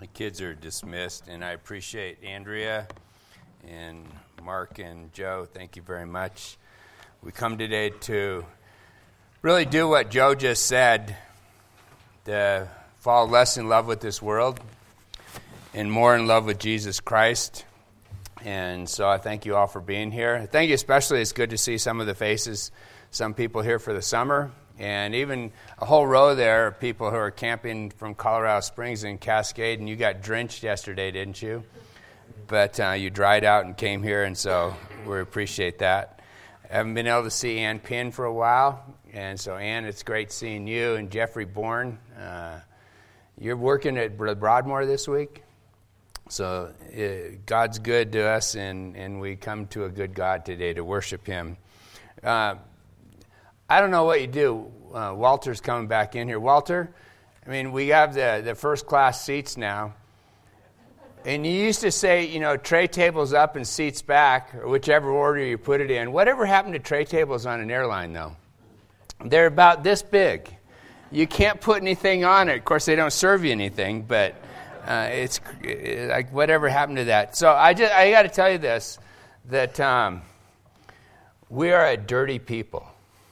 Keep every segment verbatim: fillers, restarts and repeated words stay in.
The kids are dismissed, and I appreciate Andrea and Mark and Joe. Thank you very much. We come today to really do what Joe just said, to fall less in love with this world and more in love with Jesus Christ. And so I thank you all for being here. I thank you especially. It's good to see some of the faces, some people here for the summer, and even a whole row there of people who are camping from Colorado Springs and Cascade, and you got drenched yesterday, didn't you? But uh, you dried out and came here, and so we appreciate that. I haven't been able to see Ann Pinn for a while, and so Ann, it's great seeing you, and Jeffrey Bourne. Uh, you're working at Broadmoor this week? So uh, God's good to us, and, and we come to a good God today to worship Him. Uh, I don't know what you do. Uh, Walter's coming back in here. Walter, I mean, we have the, the first class seats now. And you used to say, you know, tray tables up and seats back, or whichever order you put it in. Whatever happened to tray tables on an airline, though? They're about this big. You can't put anything on it. Of course, they don't serve you anything, but uh, it's it, like whatever happened to that. So I just I got to tell you this, that um, we are a dirty people.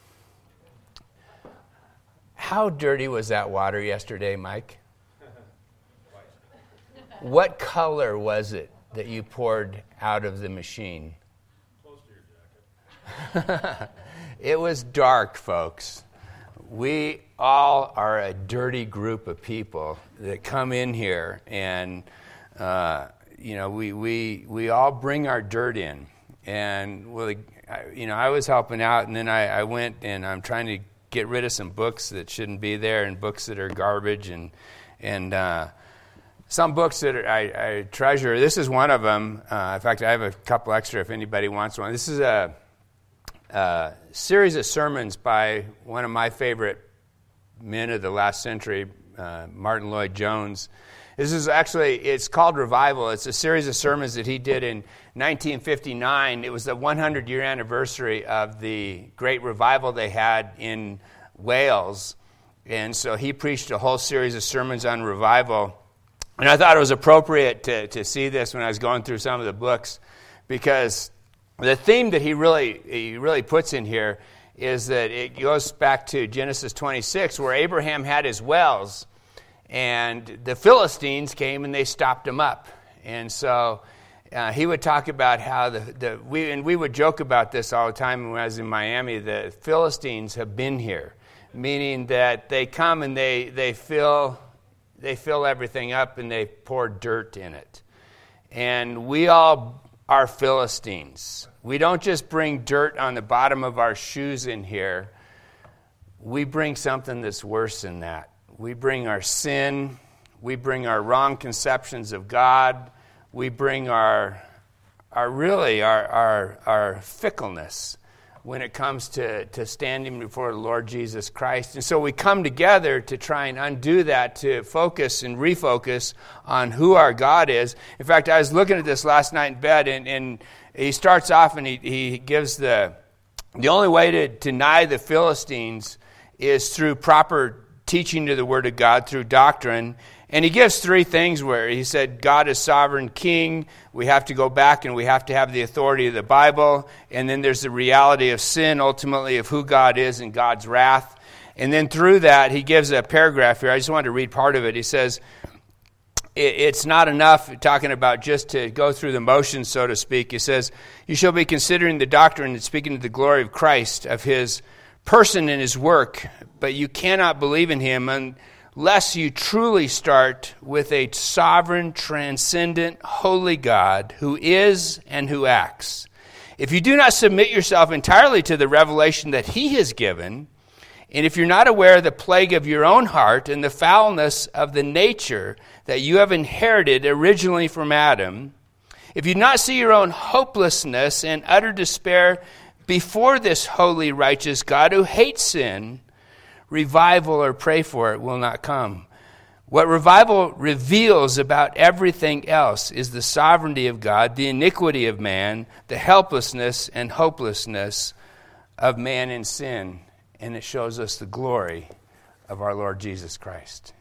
How dirty was that water yesterday, Mike? What color was it that you poured out of the machine? Close to your jacket. It was dark, folks. We all are a dirty group of people that come in here, and uh, you know, we we we all bring our dirt in. And well, you know, I was helping out, and then I, I went and I'm trying to get rid of some books that shouldn't be there, and books that are garbage, and and uh, some books that I, I treasure. This is one of them. Uh, in fact, I have a couple extra if anybody wants one. This is a, a series of sermons by one of my favorite men of the last century, uh, Martin Lloyd-Jones. This is actually, it's called Revival. It's a series of sermons that he did in nineteen fifty-nine. It was the hundred-year anniversary of the great revival they had in Wales. And so he preached a whole series of sermons on revival. And I thought it was appropriate to, to see this when I was going through some of the books, because the theme that he really he really puts in here is that it goes back to Genesis twenty-six, where Abraham had his wells, and the Philistines came and they stopped him up. And so uh, he would talk about how the, the we and we would joke about this all the time when I was in Miami. The Philistines have been here, meaning that they come and they they fill they fill everything up and they pour dirt in it. And we all are Philistines. We don't just bring dirt on the bottom of our shoes in here. We bring something that's worse than that. We bring our sin, we bring our wrong conceptions of God, we bring our, our really, our, our, our fickleness when it comes to, to standing before the Lord Jesus Christ. And so we come together to try and undo that, to focus and refocus on who our God is. In fact, I was looking at this last night in bed, and, and he starts off and he, he gives the, the only way to deny the Philistines is through proper teaching to the Word of God, through doctrine. And he gives three things where he said God is sovereign king, we have to go back and we have to have the authority of the Bible, and then there's the reality of sin, ultimately, of who God is and God's wrath. And then through that, he gives a paragraph here. I just wanted to read part of it. He says, it's not enough talking about just to go through the motions, so to speak. He says, you shall be considering the doctrine and speaking of the glory of Christ, of his person and his work, but you cannot believe in him unless you truly start with a sovereign, transcendent, holy God who is and who acts. If you do not submit yourself entirely to the revelation that he has given, and if you're not aware of the plague of your own heart and the foulness of the nature that you have inherited originally from Adam, if you do not see your own hopelessness and utter despair before this holy, righteous God who hates sin, revival or pray for it will not come. What revival reveals about everything else is the sovereignty of God, the iniquity of man, the helplessness and hopelessness of man in sin, and it shows us the glory of our Lord Jesus Christ.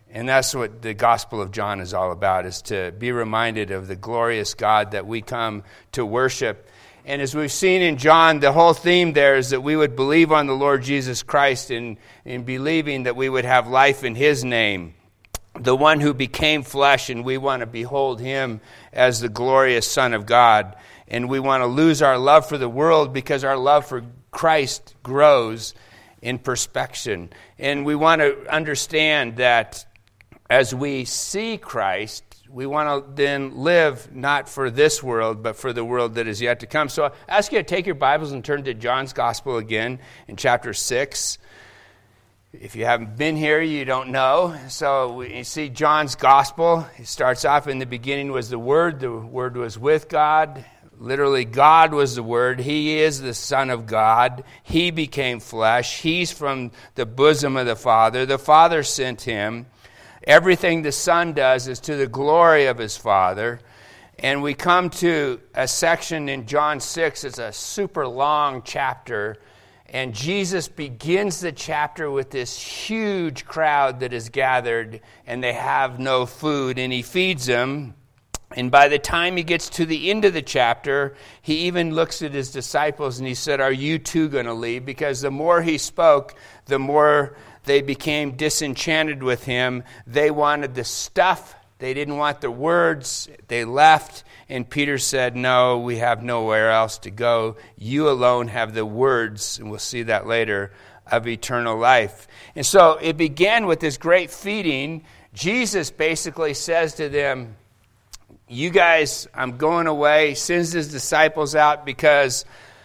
And that's what the Gospel of John is all about, is to be reminded of the glorious God that we come to worship. And as we've seen in John, the whole theme there is that we would believe on the Lord Jesus Christ, and in believing that we would have life in his name, the one who became flesh, and we want to behold him as the glorious Son of God. And we want to lose our love for the world because our love for Christ grows in perspection. And we want to understand that as we see Christ, we want to then live not for this world, but for the world that is yet to come. So I ask you to take your Bibles and turn to John's Gospel again in chapter six. If you haven't been here, you don't know. So we, you see John's Gospel. It starts off, in the beginning was the Word. The Word was with God. Literally, God was the Word. He is the Son of God. He became flesh. He's from the bosom of the Father. The Father sent him. Everything the Son does is to the glory of his Father. And we come to a section in John six. It's a super long chapter. And Jesus begins the chapter with this huge crowd that is gathered, and they have no food, and he feeds them. And by the time he gets to the end of the chapter, he even looks at his disciples and he said, "Are you too going to leave?" Because the more he spoke, the more they became disenchanted with him. They wanted the stuff. They didn't want the words. They left. And Peter said, "No, we have nowhere else to go. You alone have the words," and we'll see that later, "of eternal life." And so it began with this great feeding. Jesus basically says to them, "You guys, I'm going away." He sends his disciples out because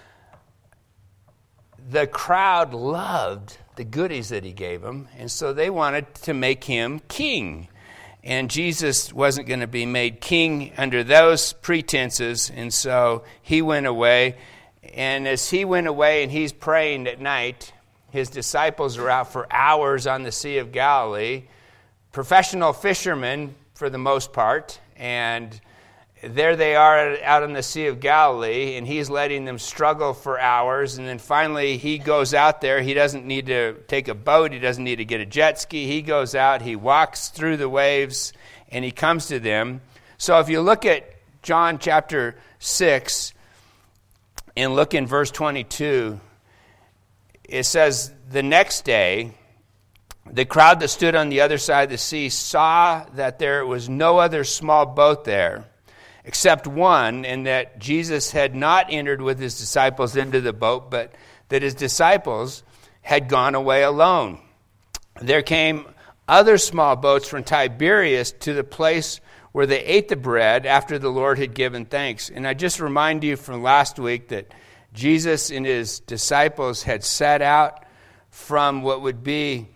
the crowd loved the goodies that he gave them, and so they wanted to make him king. And Jesus wasn't going to be made king under those pretenses, and so he went away. And as he went away and he's praying at night, his disciples are out for hours on the Sea of Galilee, professional fishermen for the most part, and there they are out on the Sea of Galilee, and he's letting them struggle for hours. And then finally he goes out there. He doesn't need to take a boat. He doesn't need to get a jet ski. He goes out. He walks through the waves, and he comes to them. So if you look at John chapter six and look in verse twenty-two, it says, "The next day, the crowd that stood on the other side of the sea saw that there was no other small boat there, except one, and that Jesus had not entered with his disciples into the boat, but that his disciples had gone away alone. There came other small boats from Tiberias to the place where they ate the bread after the Lord had given thanks." And I just remind you from last week that Jesus and his disciples had set out from what would be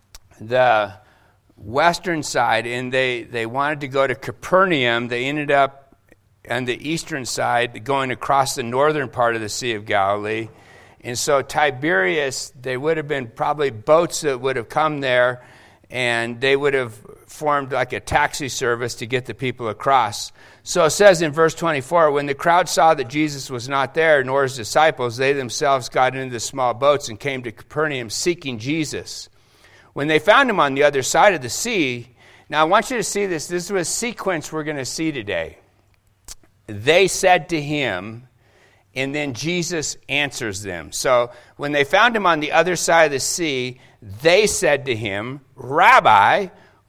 the western side, and they, they wanted to go to Capernaum. They ended up on the eastern side, going across the northern part of the Sea of Galilee. And so Tiberias, there would have been probably boats that would have come there, and they would have formed like a taxi service to get the people across. So it says in verse twenty-four, "When the crowd saw that Jesus was not there, nor his disciples, they themselves got into the small boats and came to Capernaum seeking Jesus. When they found him on the other side of the sea," now I want you to see this. This is a sequence we're going to see today. "They said to him," and then Jesus answers them. So when they found him on the other side of the sea, they said to him, "Rabbi,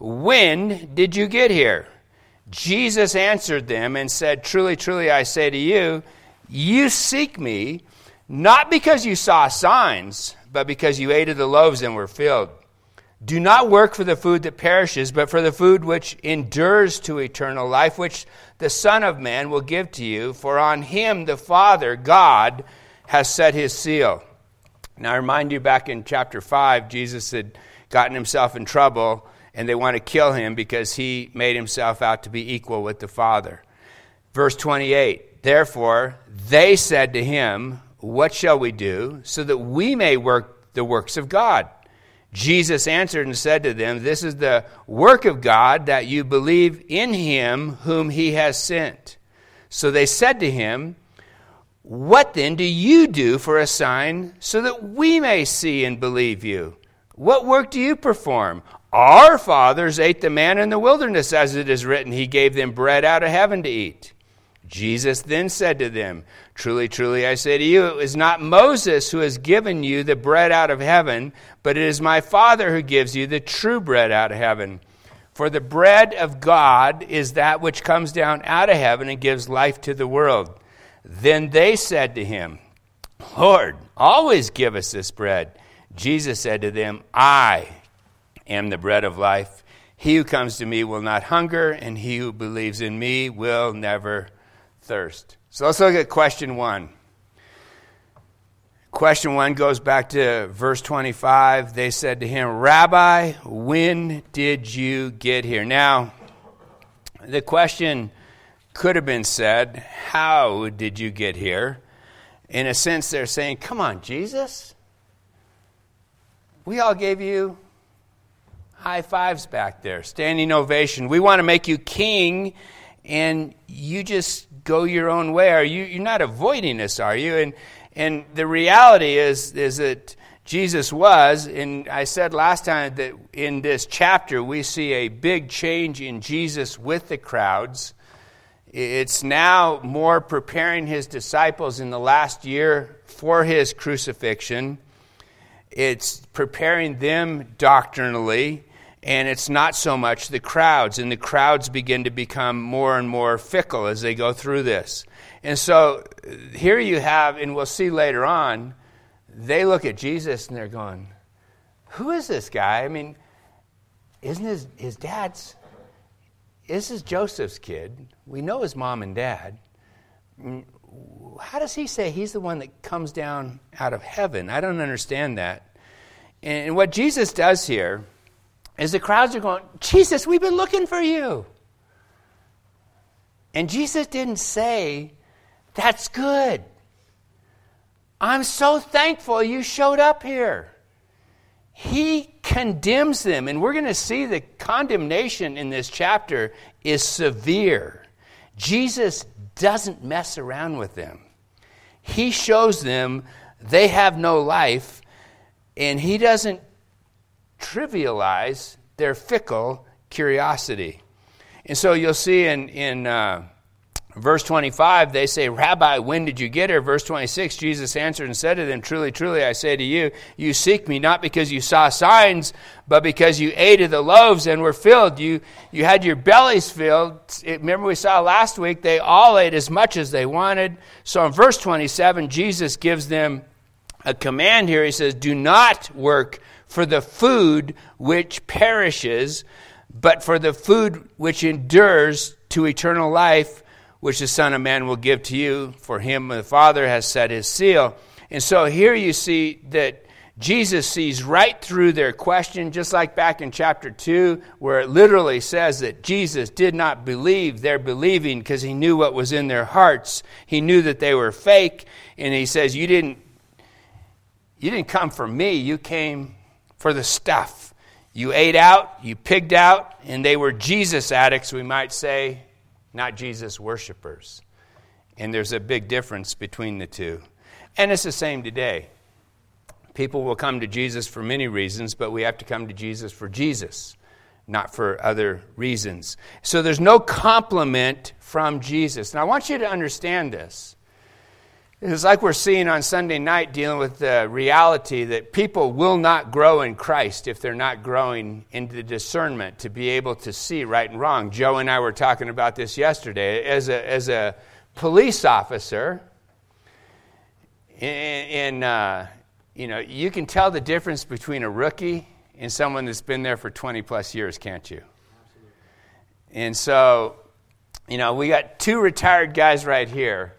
when did you get here?" Jesus answered them and said, "Truly, truly, I say to you, you seek me, not because you saw signs, but because you ate of the loaves and were filled. Do not work for the food that perishes, but for the food which endures to eternal life, which the Son of Man will give to you. For on him the Father, God, has set his seal." Now I remind you, back in chapter five, Jesus had gotten himself in trouble, and they want to kill him because he made himself out to be equal with the Father. Verse twenty-eight, "Therefore they said to him, what shall we do so that we may work the works of God? Jesus answered and said to them, this is the work of God, that you believe in him whom he has sent. So they said to him, what then do you do for a sign so that we may see and believe you? What work do you perform? Our fathers ate the manna in the wilderness, as it is written, he gave them bread out of heaven to eat. Jesus then said to them, truly, truly, I say to you, it is not Moses who has given you the bread out of heaven, but it is my Father who gives you the true bread out of heaven. For the bread of God is that which comes down out of heaven and gives life to the world. Then they said to him, Lord, always give us this bread. Jesus said to them, I am the bread of life. He who comes to me will not hunger, and he who believes in me will never thirst. So let's look at question one. Question one goes back to verse twenty-five. They said to him, Rabbi, when did you get here? Now, the question could have been said, how did you get here? In a sense, they're saying, come on, Jesus. We all gave you high fives back there, standing ovation. We want to make you king, and you just go your own way. Are you, you're not avoiding us, are you? And and the reality is, is that Jesus was, and I said last time that in this chapter we see a big change in Jesus with the crowds. It's now more preparing his disciples in the last year for his crucifixion. It's preparing them doctrinally, and it's not so much the crowds. And the crowds begin to become more and more fickle as they go through this. And so here you have, and we'll see later on, they look at Jesus and they're going, who is this guy? I mean, isn't his, his dad's, this is Joseph's kid. We know his mom and dad. How does he say he's the one that comes down out of heaven? I don't understand that. And what Jesus does here is the crowds are going, Jesus, we've been looking for you. And Jesus didn't say, that's good. I'm so thankful you showed up here. He condemns them. And we're going to see the condemnation in this chapter is severe. Jesus doesn't mess around with them. He shows them they have no life, and he doesn't trivialize their fickle curiosity. And so you'll see in, in uh, verse twenty-five, they say, Rabbi, when did you get here? Verse twenty-six, Jesus answered and said to them, truly, truly, I say to you, you seek me not because you saw signs, but because you ate of the loaves and were filled. You, you had your bellies filled. Remember we saw last week, they all ate as much as they wanted. So in verse twenty-seven, Jesus gives them a command here. He says, do not work for the food which perishes, but for the food which endures to eternal life, which the Son of Man will give to you. For him the Father has set his seal. And so here you see that Jesus sees right through their question, just like back in chapter two, where it literally says that Jesus did not believe their believing because he knew what was in their hearts. He knew that they were fake. And he says, you didn't, you didn't come for me. You came for the stuff. You ate out, you pigged out, and they were Jesus addicts, we might say, not Jesus worshipers. And there's a big difference between the two. And it's the same today. People will come to Jesus for many reasons, but we have to come to Jesus for Jesus, not for other reasons. So there's no compliment from Jesus. Now I want you to understand this. It's like we're seeing on Sunday night dealing with the reality that people will not grow in Christ if they're not growing into the discernment to be able to see right and wrong. Joe and I were talking about this yesterday. As a, as a police officer, in, in uh, you know, you can tell the difference between a rookie and someone that's been there for twenty plus years, can't you? Absolutely. And so, you know, we got two retired guys right here.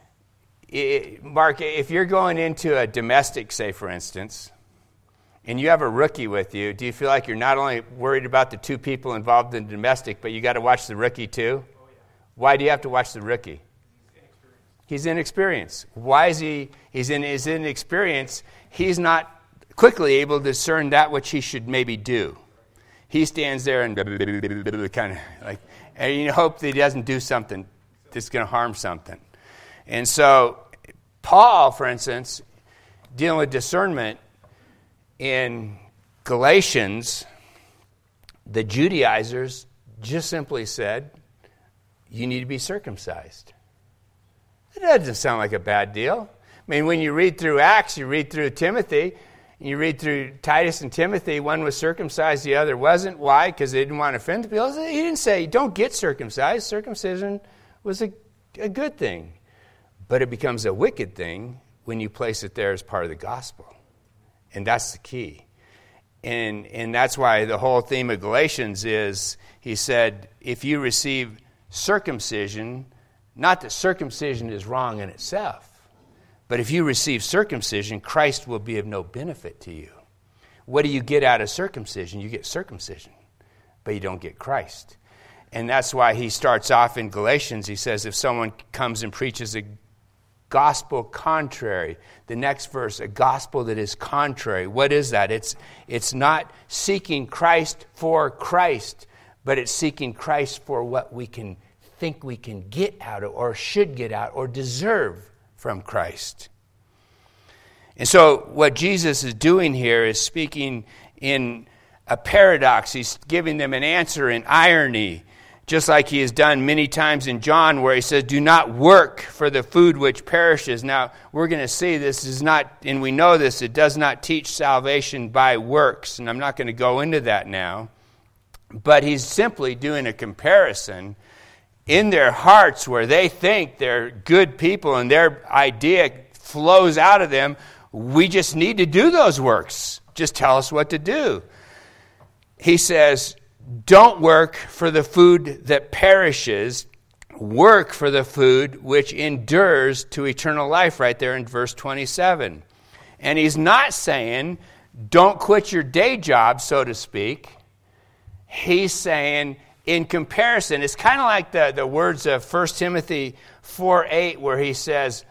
It, Mark, if you're going into a domestic, say, for instance, and you have a rookie with you, do you feel like you're not only worried about the two people involved in domestic, but you got to watch the rookie too? Oh, yeah. Why do you have to watch the rookie? He's inexperienced. Why is he? He's in his inexperience. He's not quickly able to discern that which he should maybe do. He stands there and kind of like, and you hope that he doesn't do something that's going to harm something. And so, Paul, for instance, dealing with discernment in Galatians, The Judaizers just simply said, you need to be circumcised. It doesn't sound like a bad deal. I mean, when you read through Acts, you read through Timothy, you read through Titus and Timothy, one was circumcised, the other wasn't. Why? Because they didn't want to offend the people. He didn't say, don't get circumcised. Circumcision was a, a good thing. But it becomes a wicked thing when you place it there as part of the gospel. And that's the key. And, and that's why the whole theme of Galatians is, he said, if you receive circumcision, not that circumcision is wrong in itself, but if you receive circumcision, Christ will be of no benefit to you. What do you get out of circumcision? You get circumcision, but you don't get Christ. And that's why he starts off in Galatians. He says, if someone comes and preaches a gospel contrary, the next verse, a gospel that is contrary. What is that? It's, it's not seeking Christ for Christ, but it's seeking Christ for what we can think we can get out of, or should get out, or deserve from Christ. And so what Jesus is doing here is speaking in a paradox. He's giving them an answer in irony, just like he has done many times in John, where he says, do not work for the food which perishes. Now, we're going to see this is not, and we know this, it does not teach salvation by works, and I'm not going to go into that now. But he's simply doing a comparison in their hearts where they think they're good people and their idea flows out of them. We just need to do those works. Just tell us what to do. He says, don't work for the food that perishes. Work for the food which endures to eternal life, right there in verse twenty-seven. And he's not saying, don't quit your day job, so to speak. He's saying, in comparison, it's kind of like the, the words of First Timothy four eight, where he says,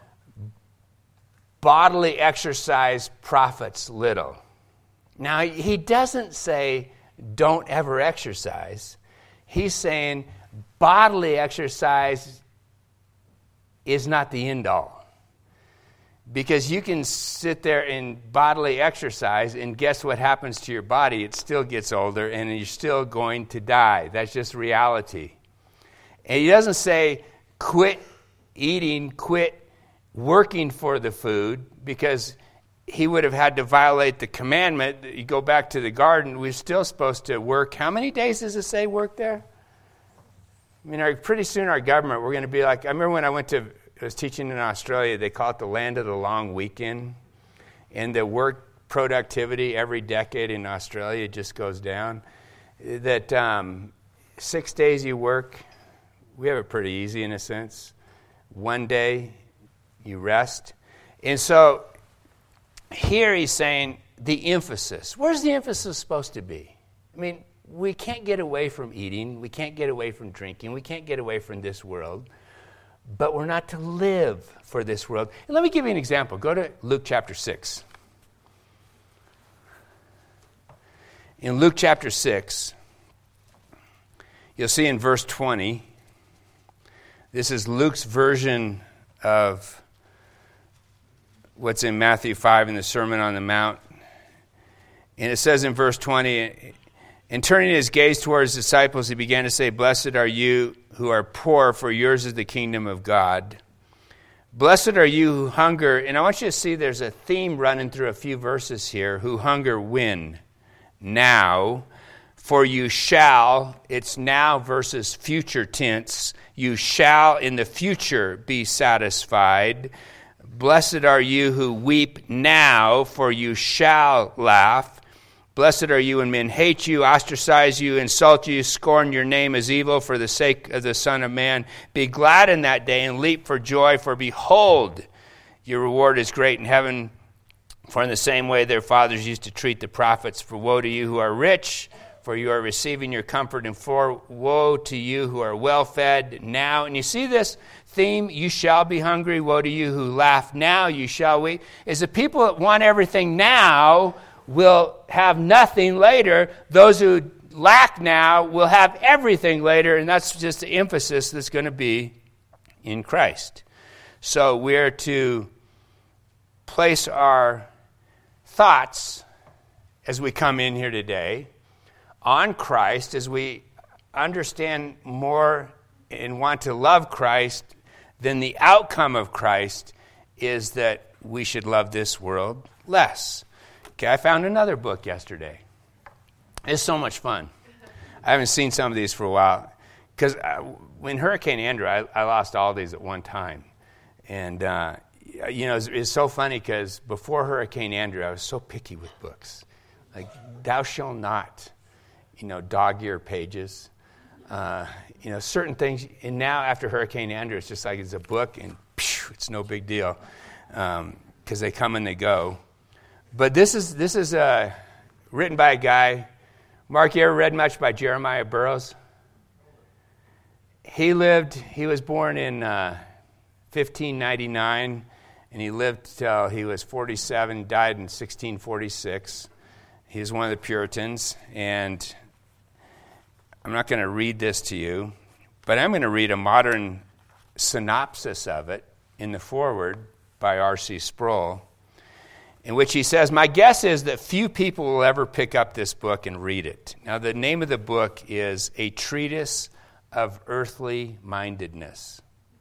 bodily exercise profits little. Now, he doesn't say, don't ever exercise. He's saying, bodily exercise is not the end all. Because you can sit there in bodily exercise, and guess what happens to your body? It still gets older, and you're still going to die. That's just reality. And he doesn't say, quit eating, quit working for the food, because he would have had to violate the commandment. You go back to the garden, we're still supposed to work. How many days does it say work there? I mean, our, pretty soon our government, we're going to be like, I remember when I went to, I was teaching in Australia, they call it the land of the long weekend. And the work productivity every decade in Australia just goes down. That um, six days you work, we have it pretty easy in a sense. One day you rest. And so here he's saying the emphasis. Where's the emphasis supposed to be? I mean, we can't get away from eating. We can't get away from drinking. We can't get away from this world. But we're not to live for this world. And let me give you an example. Go to Luke chapter six. In Luke chapter six, you'll see in verse twenty, this is Luke's version of what's in Matthew five in the Sermon on the Mount. And it says in verse twenty, and turning his gaze towards his disciples, he began to say, blessed are you who are poor, for yours is the kingdom of God. Blessed are you who hunger. And I want you to see there's a theme running through a few verses here. Who hunger when? Now. For you shall, it's now versus future tense, you shall in the future be satisfied. Blessed are you who weep now, for you shall laugh. Blessed are you when men hate you, ostracize you, insult you, scorn your name as evil for the sake of the Son of Man. Be glad in that day and leap for joy, for behold, your reward is great in heaven. For in the same way their fathers used to treat the prophets. For woe to you who are rich, for you are receiving your comfort, and for woe to you who are well-fed now. And you see this theme, you shall be hungry, woe to you who laugh now, you shall weep. Is the people that want everything now will have nothing later. Those who lack now will have everything later, and that's just the emphasis that's going to be in Christ. So we're to place our thoughts as we come in here today on Christ, as we understand more and want to love Christ, then the outcome of Christ is that we should love this world less. Okay, I found another book yesterday. It's so much fun. I haven't seen some of these for a while. Because when Hurricane Andrew, I, I lost all these at one time. And, uh, you know, it's, it's so funny because before Hurricane Andrew, I was so picky with books. Like, thou shalt not, you know, dog-ear pages. Uh, you know, certain things. And now after Hurricane Andrew, it's just like it's a book and phew, it's no big deal. Because um, they come and they go. But this is, this is uh, written by a guy. Mark, you ever read much by Jeremiah Burroughs? He lived, he was born in uh, fifteen ninety-nine, and he lived till he was forty-seven, died in sixteen forty-six. He was one of the Puritans, and I'm not going to read this to you, but I'm going to read a modern synopsis of it in the foreword by R C Sproul, in which he says, my guess is that few people will ever pick up this book and read it. Now, the name of the book is A Treatise of Earthly Mindedness.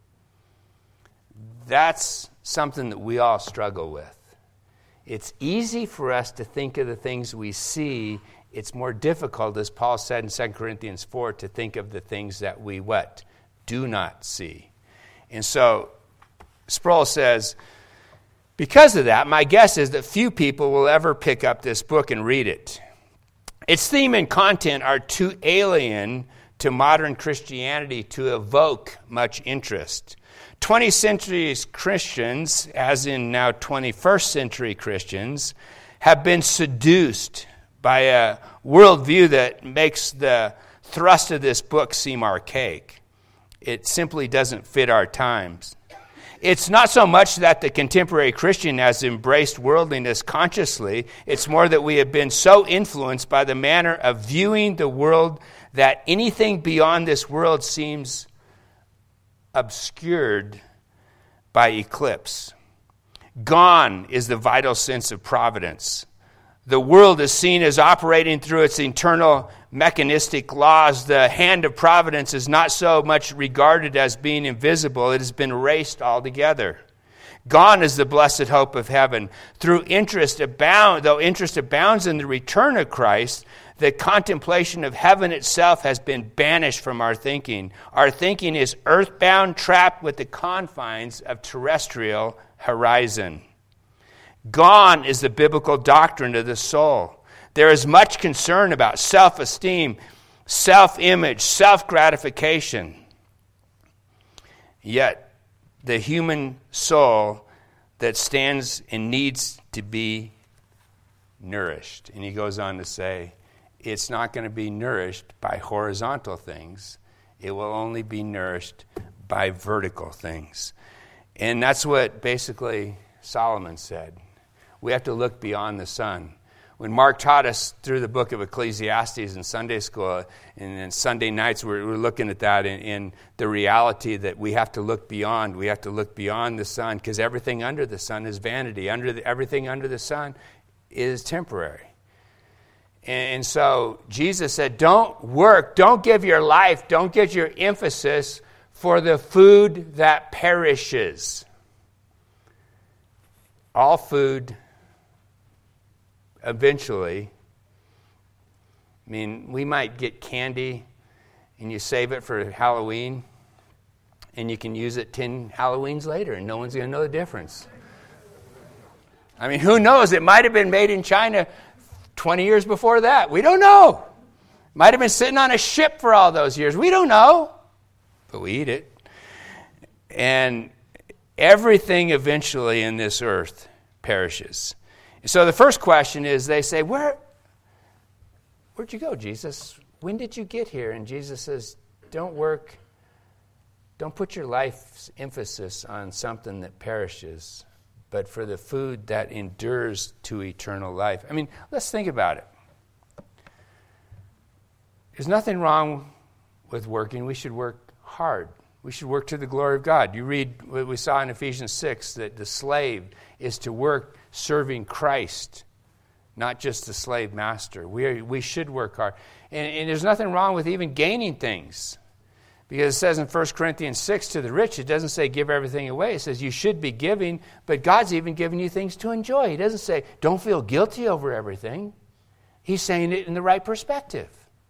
That's something that we all struggle with. It's easy for us to think of the things we see. It's more difficult, as Paul said in Second Corinthians four, to think of the things that we what? Do not see. And so Sproul says, because of that, my guess is that few people will ever pick up this book and read it. Its theme and content are too alien to modern Christianity to evoke much interest. twentieth century Christians, as in now twenty-first century Christians, have been seduced by a worldview that makes the thrust of this book seem archaic. It simply doesn't fit our times. It's not so much that the contemporary Christian has embraced worldliness consciously. It's more that we have been so influenced by the manner of viewing the world that anything beyond this world seems obscured by eclipse. Gone is the vital sense of providence. The world is seen as operating through its internal mechanistic laws. The hand of providence is not so much regarded as being invisible. It has been erased altogether. Gone is the blessed hope of heaven. Through interest abound, though interest abounds in the return of Christ, the contemplation of heaven itself has been banished from our thinking. Our thinking is earthbound, trapped with the confines of terrestrial horizon. Gone is the biblical doctrine of the soul. There is much concern about self-esteem, self-image, self-gratification. Yet, the human soul that stands and needs to be nourished. And he goes on to say, it's not going to be nourished by horizontal things. It will only be nourished by vertical things. And that's what basically Solomon said. We have to look beyond the sun. When Mark taught us through the book of Ecclesiastes in Sunday school, and then Sunday nights we're, we're looking at that in, in the reality that we have to look beyond. We have to look beyond the sun because everything under the sun is vanity. Under the, everything under the sun is temporary. And so Jesus said, don't work, don't give your life, don't get your emphasis for the food that perishes. All food eventually, I mean, we might get candy and you save it for Halloween and you can use it ten Halloweens later and no one's going to know the difference. I mean, who knows? It might have been made in China twenty years before that. We don't know. Might have been sitting on a ship for all those years. We don't know. But we eat it. And everything eventually in this earth perishes. So the first question is, they say, Where, where'd you go, Jesus? When did you get here? And Jesus says, don't work. Don't put your life's emphasis on something that perishes, but for the food that endures to eternal life. I mean, let's think about it. There's nothing wrong with working. We should work hard. We should work to the glory of God. You read what we saw in Ephesians six, that the slave is to work serving Christ not just the slave master. We are, we should work hard. And, and there's nothing wrong with even gaining things. Because it says in First Corinthians six, to the rich, it doesn't say give everything away. It says you should be giving, but God's even giving you things to enjoy. He doesn't say don't feel guilty over everything. He's saying it in the right perspective.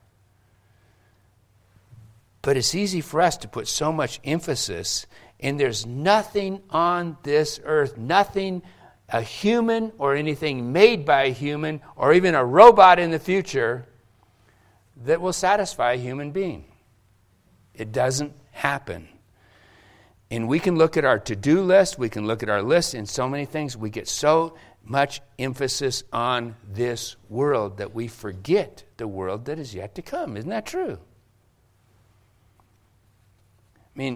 But it's easy for us to put so much emphasis, and there's nothing on this earth, nothing a human or anything made by a human or even a robot in the future that will satisfy a human being. It doesn't happen. And we can look at our to-do list, we can look at our list in so many things. We get so much emphasis on this world that we forget the world that is yet to come. Isn't that true? I mean,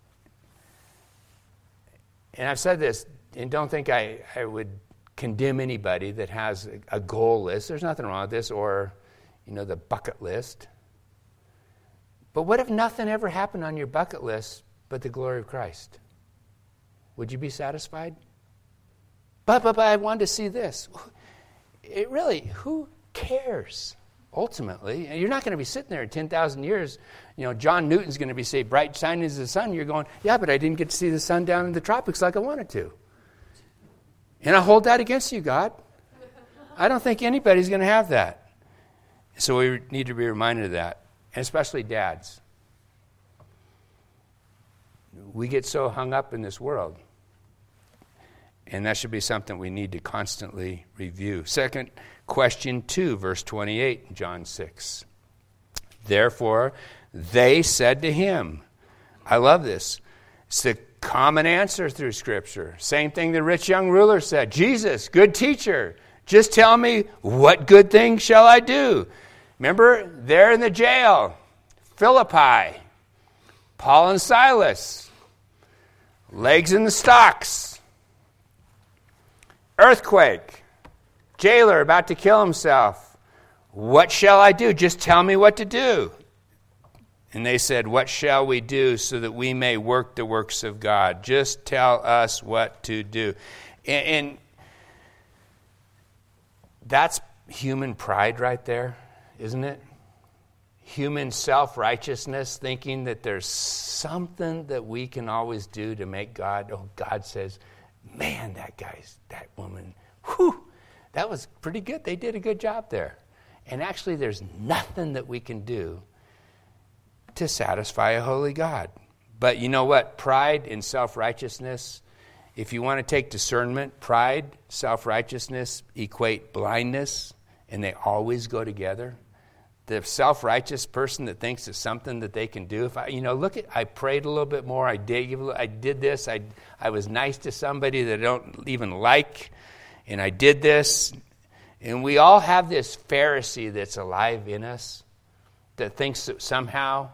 and I've said this, and don't think I, I would condemn anybody that has a, a goal list. There's nothing wrong with this, or, you know, the bucket list. But what if nothing ever happened on your bucket list but the glory of Christ? Would you be satisfied? But, but, but I wanted to see this. It really, who cares? Ultimately, and you're not going to be sitting there in ten thousand years. You know, John Newton's going to be saying, bright shining as the sun. You're going, yeah, but I didn't get to see the sun down in the tropics like I wanted to. And I hold that against you, God. I don't think anybody's going to have that. So we need to be reminded of that, and especially dads. We get so hung up in this world, and that should be something we need to constantly review. Second, question two, verse twenty-eight, John six. Therefore, they said to him, I love this. It's the common answer through Scripture. Same thing the rich young ruler said. Jesus, good teacher, just tell me what good thing shall I do? Remember, they're in the jail. Philippi, Paul and Silas, legs in the stocks, earthquake, jailer about to kill himself. What shall I do? Just tell me what to do. And they said, what shall we do so that we may work the works of God? Just tell us what to do. And, and that's human pride right there, isn't it? Human self-righteousness, thinking that there's something that we can always do to make God. Oh, God says, man, that guy's, that woman, whew, that was pretty good. They did a good job there. And actually, there's nothing that we can do to satisfy a holy God. But you know what? Pride and self-righteousness, if you want to take discernment, pride, self-righteousness equate blindness, and they always go together. The self-righteous person that thinks it's something that they can do. If I, you know, look at, I prayed a little bit more. I did, I did this. I, I was nice to somebody that I don't even like, and I did this. And we all have this Pharisee that's alive in us that thinks that somehow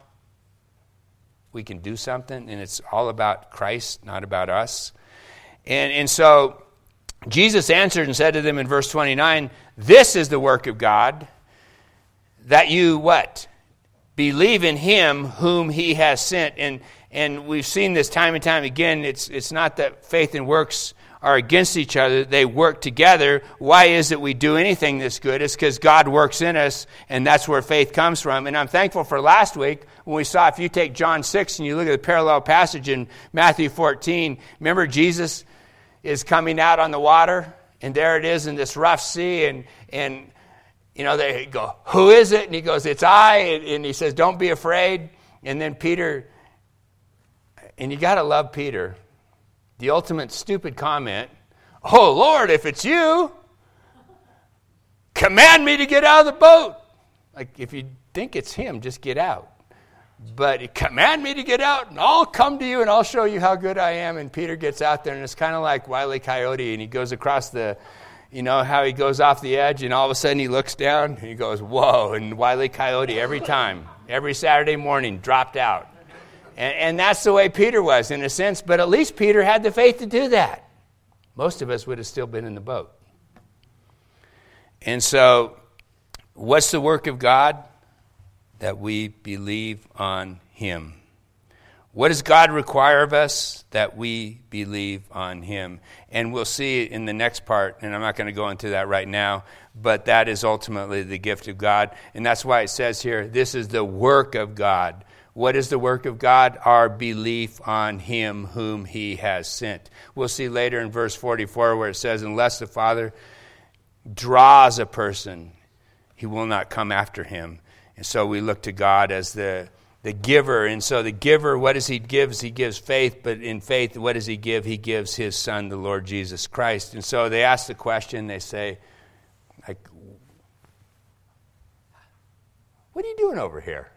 we can do something, and it's all about Christ, not about us. And, and so Jesus answered and said to them in verse twenty-nine, this is the work of God, that you, what? Believe in him whom he has sent. And and we've seen this time and time again. It's it's not that faith and works are against each other. They work together. Why is it we do anything this good? It's because God works in us, and that's where faith comes from. And I'm thankful for last week when we saw, if you take John six and you look at the parallel passage in Matthew fourteen, remember Jesus is coming out on the water, and there it is in this rough sea, and and you know, they go, who is it? And he goes, it's I. And he says, don't be afraid. And then Peter, and you got to love Peter. The ultimate stupid comment, oh, Lord, if it's you, command me to get out of the boat. Like, if you think it's him, just get out. But command me to get out, and I'll come to you, and I'll show you how good I am. And Peter gets out there, and it's kind of like Wile E. Coyote, and he goes across the, you know, how he goes off the edge, and all of a sudden he looks down, and he goes, whoa, and Wile E. Coyote every time, every Saturday morning, dropped out. And, and that's the way Peter was, in a sense, but at least Peter had the faith to do that. Most of us would have still been in the boat. And so, what's the work of God? That we believe on him. What does God require of us? That we believe on him. And we'll see in the next part, and I'm not going to go into that right now, but that is ultimately the gift of God. And that's why it says here, this is the work of God. What is the work of God? Our belief on him whom he has sent. We'll see later in verse forty-four where it says, unless the Father draws a person, he will not come after him. And so we look to God as the The giver. And so the giver, what does he give? He gives faith, but in faith, what does he give? He gives his son, the Lord Jesus Christ. And so they ask the question, they say, like, what are you doing over here?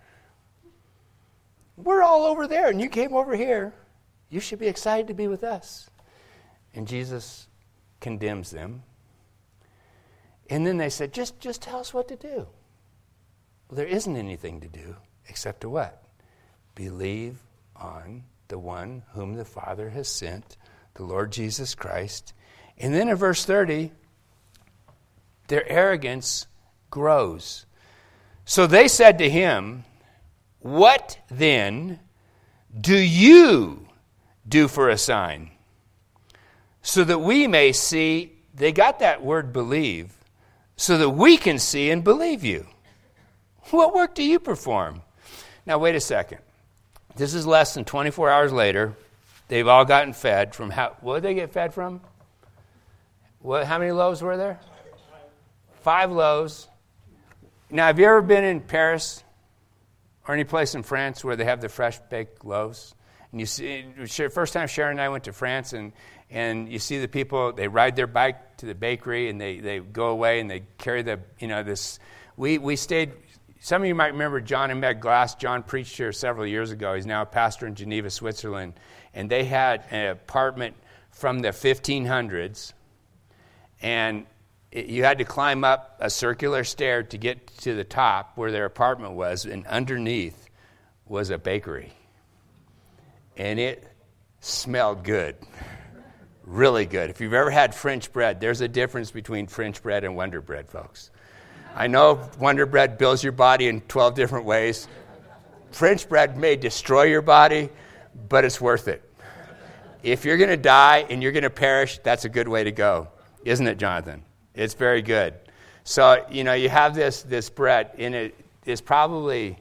We're all over there, and you came over here. You should be excited to be with us. And Jesus condemns them. And then they said, just, just tell us what to do. Well, there isn't anything to do. Except to what? Believe on the one whom the Father has sent, the Lord Jesus Christ. And then in verse thirty, their arrogance grows. So they said to him, what then do you do for a sign? So that we may see, they got that word believe, so that we can see and believe you. What work do you perform? Now, wait a second. This is less than twenty-four hours later. They've all gotten fed from how? What did they get fed from? What? How many loaves were there? Five loaves. Now, have you ever been in Paris or any place in France where they have the fresh baked loaves? And you see, first time Sharon and I went to France, and and you see the people. They ride their bike to the bakery, and they, they go away and they carry the you know this. We we stayed. Some of you might remember John and Meg Glass. John preached here several years ago. He's now a pastor in Geneva, Switzerland. And they had an apartment from the fifteen hundreds. And it, you had to climb up a circular stair to get to the top where their apartment was. And underneath was a bakery. And it smelled good. Really good. If you've ever had French bread, there's a difference between French bread and Wonder Bread, folks. I know Wonder Bread builds your body in twelve different ways. French bread may destroy your body, but it's worth it. If you're going to die and you're going to perish, that's a good way to go. Isn't it, Jonathan? It's very good. So, you know, you have this, this bread, and it is probably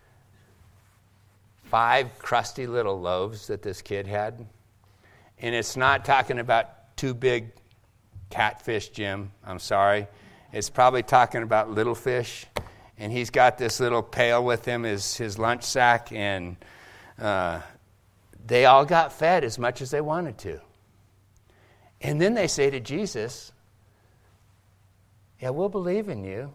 five crusty little loaves that this kid had. And it's not talking about two big catfish, Jim. I'm sorry. It's probably talking about little fish, and he's got this little pail with him, his, his lunch sack, and uh, they all got fed as much as they wanted to. And then they say to Jesus, yeah, we'll believe in you,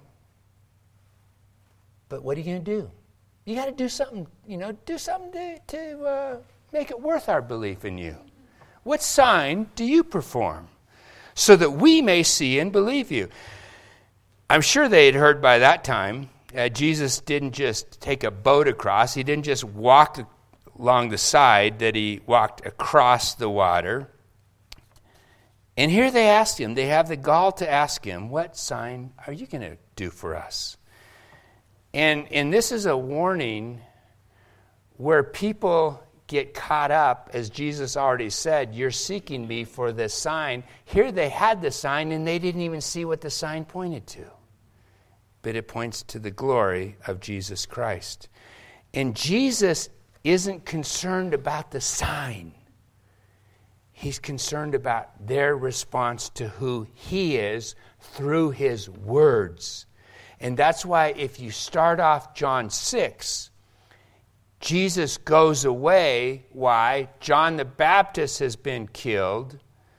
but what are you going to do? You got to do something, you know, do something to, to uh, make it worth our belief in you. What sign do you perform so that we may see and believe you? I'm sure they had heard by that time uh, Jesus didn't just take a boat across. He didn't just walk along the side, that he walked across the water. And here they asked him, they have the gall to ask him, what sign are you going to do for us? And, and this is a warning where people get caught up, as Jesus already said, you're seeking me for this sign. Here they had the sign, and they didn't even see what the sign pointed to. But it points to the glory of Jesus Christ. And Jesus isn't concerned about the sign. He's concerned about their response to who he is through his words. And that's why if you start off John six, Jesus goes away. Why? John the Baptist has been killed.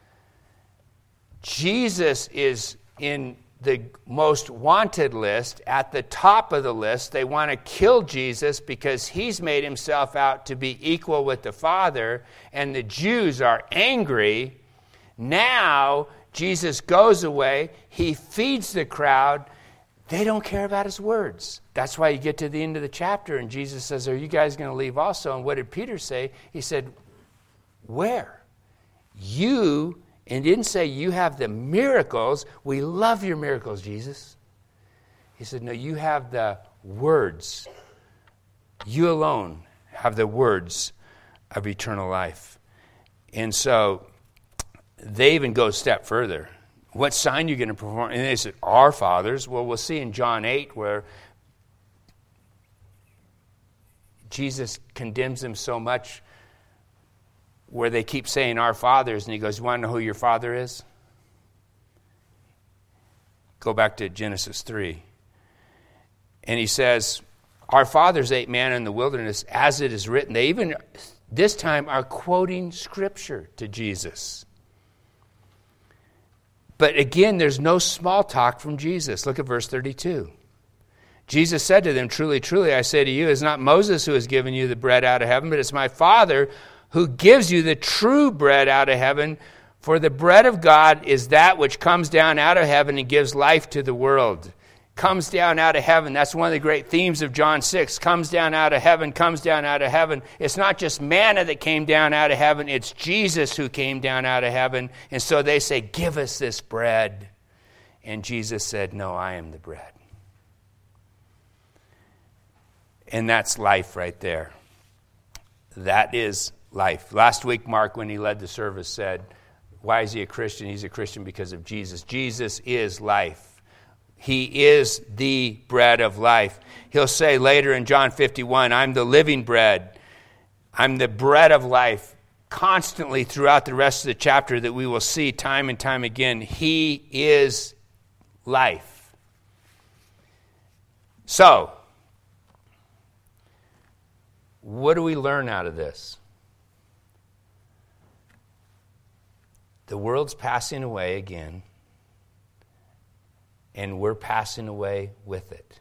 Jesus is in the most wanted list, at the top of the list. They want to kill Jesus because he's made himself out to be equal with the Father, and the Jews are angry. Now, Jesus goes away. He feeds the crowd. They don't care about his words. That's why you get to the end of the chapter, and Jesus says, are you guys going to leave also? And what did Peter say? He said, where? You... And didn't say you have the miracles. We love your miracles, Jesus. He said, no, you have the words. You alone have the words of eternal life. And so they even go a step further. What sign are you going to perform? And they said, our fathers. Well, we'll see in John eight where Jesus condemns them so much where they keep saying our fathers. And he goes, you want to know who your father is? Go back to Genesis three. And he says, our fathers ate manna in the wilderness as it is written. They even, this time, are quoting Scripture to Jesus. But again, there's no small talk from Jesus. Look at verse thirty-two. Jesus said to them, truly, truly, I say to you, it's not Moses who has given you the bread out of heaven, but it's my Father who gives you the true bread out of heaven. For the bread of God is that which comes down out of heaven and gives life to the world. Comes down out of heaven. That's one of the great themes of John six. Comes down out of heaven, comes down out of heaven. It's not just manna that came down out of heaven. It's Jesus who came down out of heaven. And so they say, give us this bread. And Jesus said, no, I am the bread. And that's life right there. That is life. Last week, Mark, when he led the service, said, why is he a Christian? He's a Christian because of Jesus. Jesus is life. He is the bread of life. He'll say later in John fifty-one, I'm the living bread. I'm the bread of life. Constantly throughout the rest of the chapter that we will see time and time again, he is life. So, what do we learn out of this? The world's passing away again, and we're passing away with it.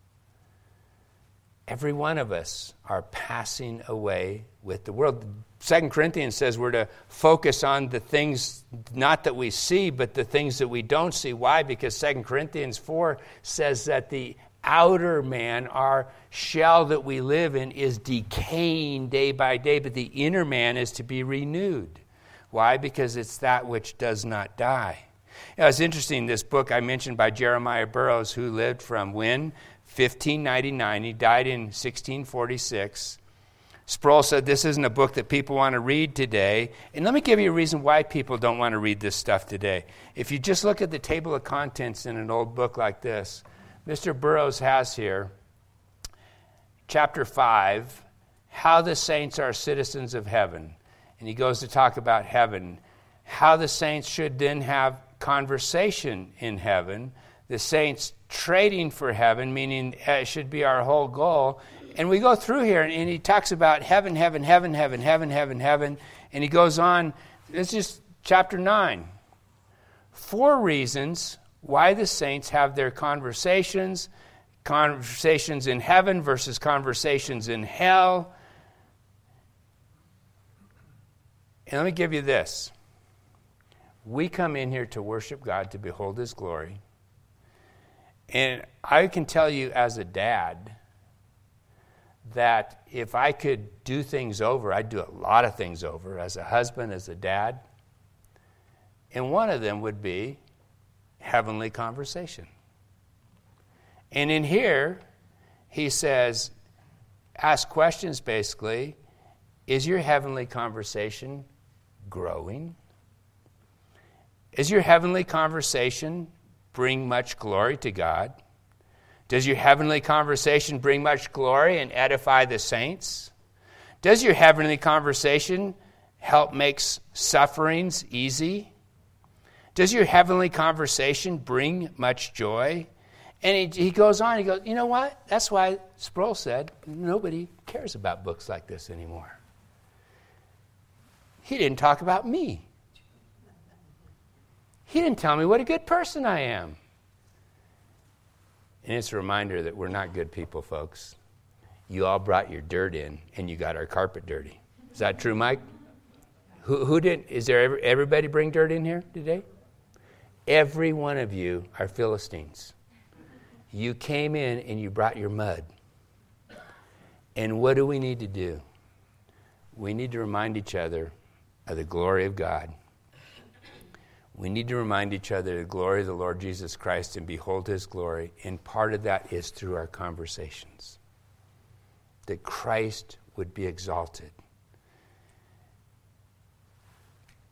Every one of us are passing away with the world. Second Corinthians says we're to focus on the things, not that we see, but the things that we don't see. Why? Because Second Corinthians four says that the outer man, our shell that we live in, is decaying day by day, but the inner man is to be renewed. Why? Because it's that which does not die. Now, it's interesting, this book I mentioned by Jeremiah Burroughs, who lived from when? fifteen ninety-nine. He died in sixteen forty-six. Sproul said this isn't a book that people want to read today. And let me give you a reason why people don't want to read this stuff today. If you just look at the table of contents in an old book like this, Mister Burroughs has here, chapter five, How the Saints Are Citizens of Heaven. And he goes to talk about heaven, how the saints should then have conversation in heaven, the saints trading for heaven, meaning it should be our whole goal. And we go through here, and he talks about heaven, heaven, heaven, heaven, heaven, heaven, heaven. And he goes on, this is chapter nine. Four reasons why the saints have their conversations, conversations in heaven versus conversations in hell. And let me give you this. We come in here to worship God, to behold His glory. And I can tell you as a dad that if I could do things over, I'd do a lot of things over as a husband, as a dad. And one of them would be heavenly conversation. And in here, he says, ask questions basically. Is your heavenly conversation growing? Is your heavenly conversation bring much glory to God? Does your heavenly conversation bring much glory and edify the saints? Does your heavenly conversation help make sufferings easy? Does your heavenly conversation bring much joy? And he, he goes on, he goes, you know what? That's why Sproul said nobody cares about books like this anymore. He didn't talk about me. He didn't tell me what a good person I am. And it's a reminder that we're not good people, folks. You all brought your dirt in, and you got our carpet dirty. Is that true, Mike? Who, who didn't? Is there ever, everybody bring dirt in here today? Every one of you are Philistines. You came in and you brought your mud. And what do we need to do? We need to remind each other of the glory of God. We need to remind each other of the glory of the Lord Jesus Christ and behold His glory. And part of that is through our conversations. That Christ would be exalted.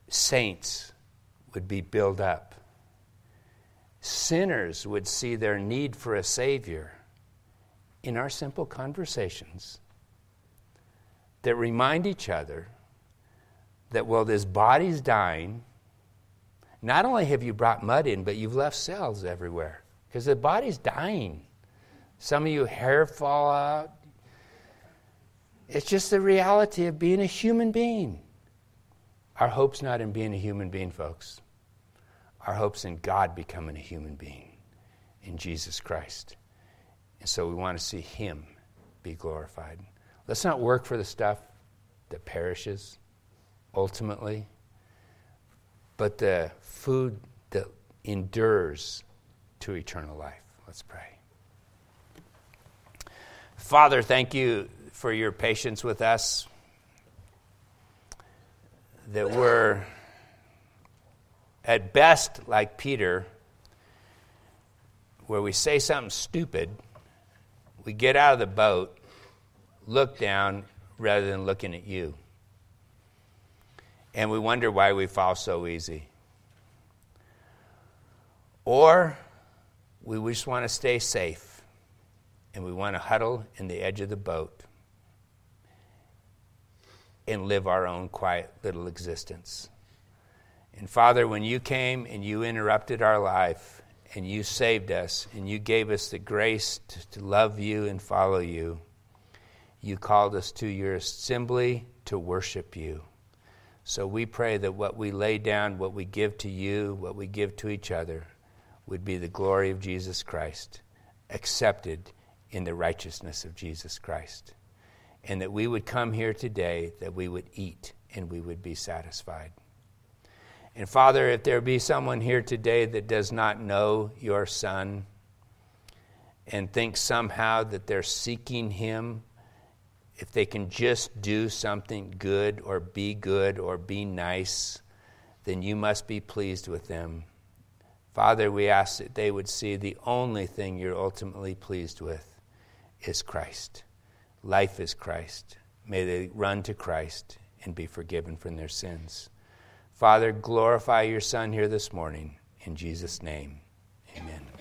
saints would be built up. Sinners would see their need for a Savior in our simple conversations that remind each other that while this body's dying, not only have you brought mud in, but you've left cells everywhere because the body's dying. Some of you hair fall out. It's just the reality of being a human being. Our hope's not in being a human being, folks. Our hope's in God becoming a human being, in Jesus Christ. And so we want to see him be glorified. Let's not work for the stuff that perishes, ultimately, but the food that endures to eternal life. Let's pray. Father, thank you for your patience with us, that we're at best like Peter, where we say something stupid, we get out of the boat, look down rather than looking at you. And we wonder why we fall so easy. Or we just want to stay safe, and we want to huddle in the edge of the boat and live our own quiet little existence. And Father, when you came and you interrupted our life and you saved us and you gave us the grace to, to love you and follow you, you called us to your assembly to worship you. So we pray that what we lay down, what we give to you, what we give to each other, would be the glory of Jesus Christ, accepted in the righteousness of Jesus Christ. And that we would come here today, that we would eat and we would be satisfied. And Father, if there be someone here today that does not know your Son and thinks somehow that they're seeking him, if they can just do something good or be good or be nice, then you must be pleased with them. Father, we ask that they would see the only thing you're ultimately pleased with is Christ. Life is Christ. May they run to Christ and be forgiven from their sins. Father, glorify your Son here this morning. In Jesus' name, amen.